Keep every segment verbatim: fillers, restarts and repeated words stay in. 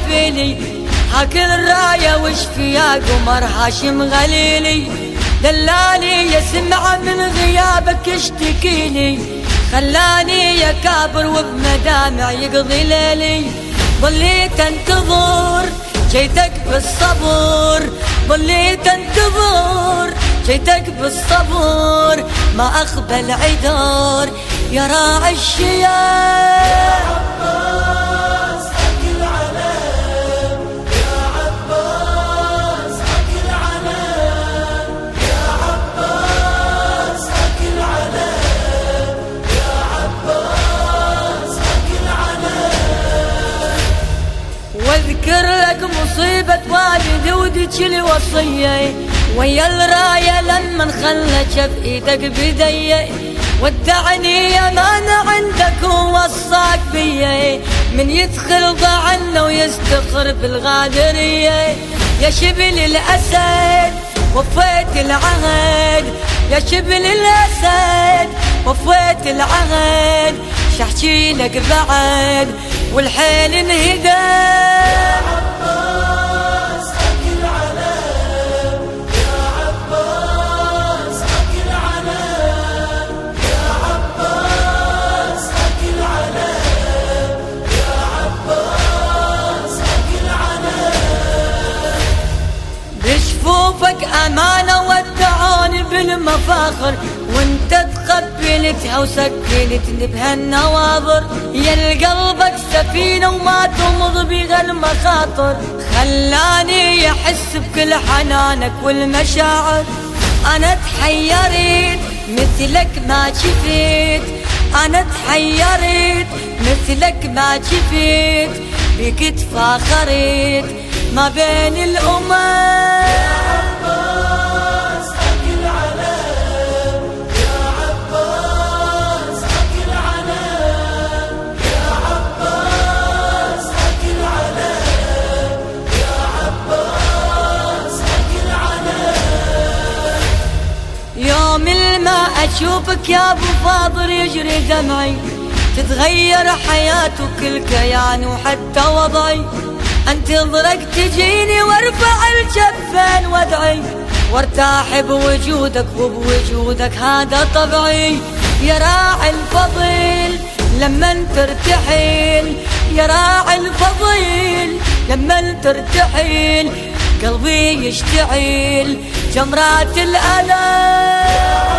سبيلي، هاكل الراية وش فيها قمر هاشم غليلي، دلالي يا سمعة من غيابك اشتكيلي، خلاني يا كابر وبمدامع يقضي ليلي، ظليت انتظر جيتك بالصبر، ظليت انتظر جيتك بالصبر، ما اقبل عذر يا راعي الشيام. واذكر لك مصيبة والدي وديك الوصية، ويا الراية لما خلت بإيدك بدي، ودعني يا مانع عندك ووصاك بيا، من يدخل ضعنا ويستخر بالغادرية، يا شبل الأسد وفيت العهد، يا شبل الأسد وفيت العهد، شحكي لك بعد والحيل انهدى. بشفوفك أمانة ودعوني بالمفاخر، وانت تقبلتها وسكنتني بهالنواظر، يا قلبك سفينة وما تمض بها المخاطر، خلاني يحس بكل حنانك والمشاعر، أنا تحيرت مثلك ما شفيت، أنا تحيرت مثلك ما شفيت، بك تفاخرت ما بين الأمم. يوم الما أشوفك يا أبو فاضل يجري دمعي، تتغير حياتي وكل كياني وحتى وضعي، انتظرك تجيني وارفع الجفين وادعي، وارتاح بوجودك وبوجودك هذا طبعي، يا راعي الفضيل لما ترتحل، يا راعي الفضيل لما ترتحل، قلبي يشتعل جمرات الألم.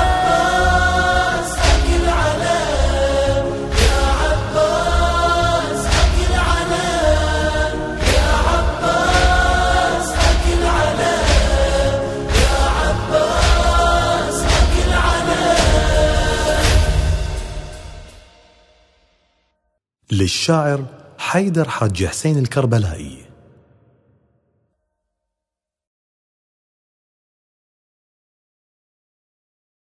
للشاعر حيدر حاج حسين الكربلائي.